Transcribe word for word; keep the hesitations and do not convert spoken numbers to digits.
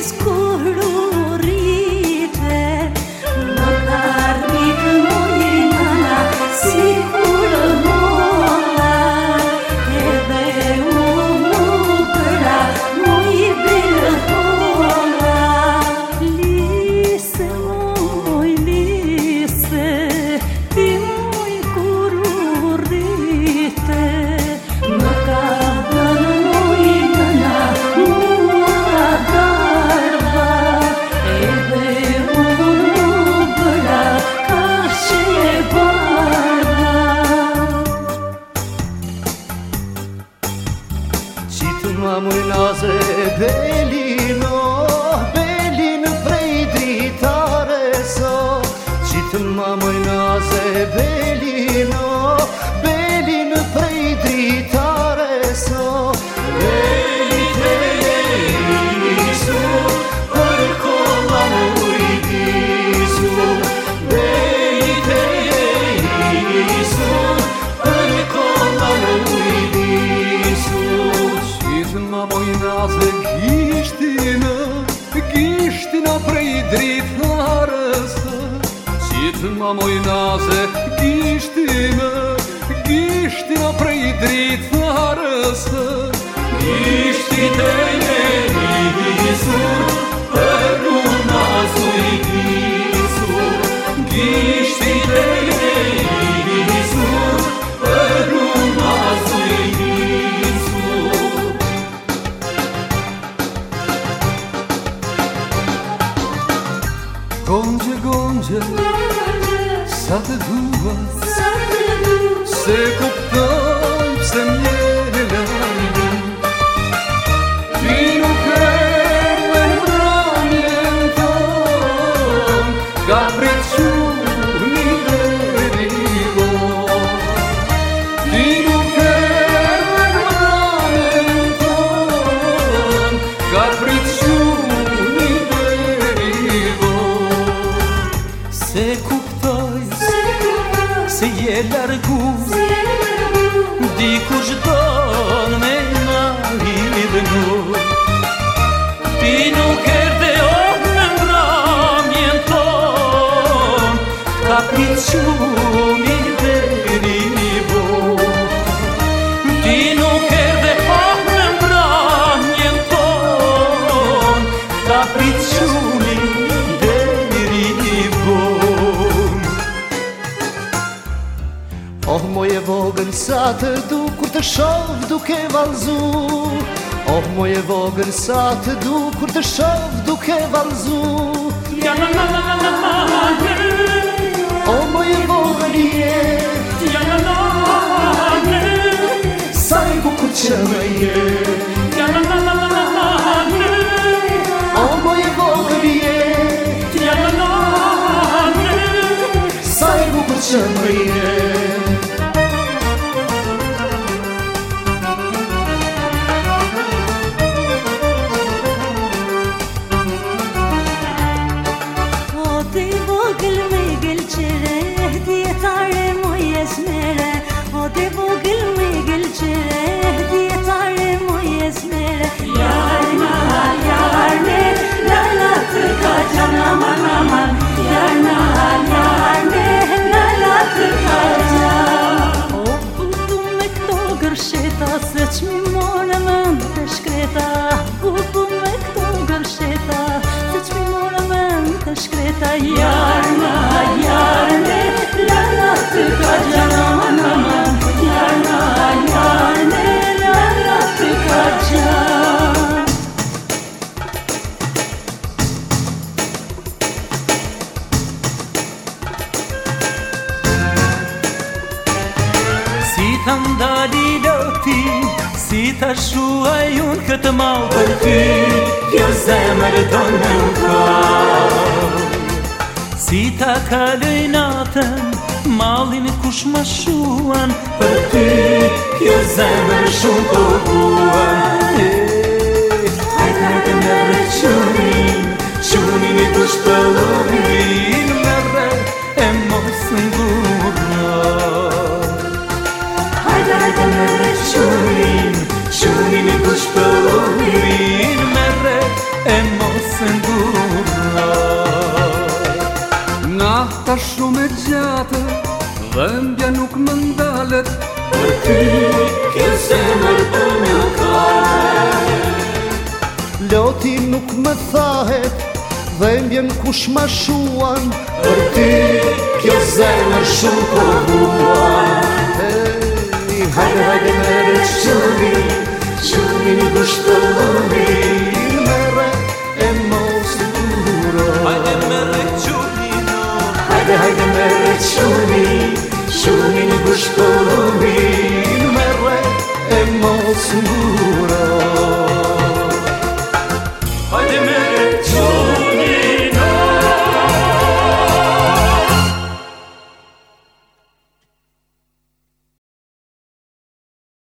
Belino, belin prej dritares Qitë ma mojnaze belino, belin prej dritares Belit e lejsu, për kolla në ujdisu Belit e lejsu, për kolla në ujdisu Qitë ma mojnaze gishtina, gishtina prej dritarës Qitë ma mojnaze gishtina, gishtina prej dritarës Gishtit e lejisur, për unazu i disur Gishtit e lejisur, për unazu i disur Gonxhe, gonxhe, sa të dua Se kuptoj pse m'je largu Ti nuk erdhe n'mbrëmjen ton Ka prequni deri vonë Ti nuk erdhe n'mbrëmjen ton Ka prequni deri vonë Se kuptoj se je largu Dikush don me na hidhnu Ti nuk erdhe oh me mbrëmjen ton Ka priquni deri vonë Ti nuk erdhe oh me mbrëmjen ton Ka priquni deri vonë Oh moje vogël sa të du kur të shoh duke valzu Oh moje vogël sa të du kur të shoh duke valzu Ja la la la la la Oh moje vogël je Ja la la la Sa i bukur që më je Ja la la la la Oh moje vogël je Ja la la Sa i bukur që më je Se qmi more më të shkreta Bubu me këto gërsheta Se qmi more më të shkreta Jarna, jarne, lala të ka gjana manama Jarna, jarne, lala të ka gjana Si të ndali loti Si të shuaj unë këtë malë për ty Kjo zemër do në m'ka Si të kalëj natën Malin kush më shuan për ty Kjo zemër shumë po buan Hajtë hajtë me re qunin Qunin i kush pëllohin Me re e mos ngurra Hajde me re qunin, qunin i kush pëllohin Me re e mos Dhëmbja nuk më ndalet Për ty, kjo zemër po më kalet. Loti nuk më thahet Dhëmbjen kush ma shuan Për ty, kjo zemër shumë po vuan. Hey, hajde, hajde mere qëmi Qumi një gushtomi, Mere e mos duro hajde mere qumi no. Hajde, hajde mere qëmi Qumi një gushtomi, Mere e mos duro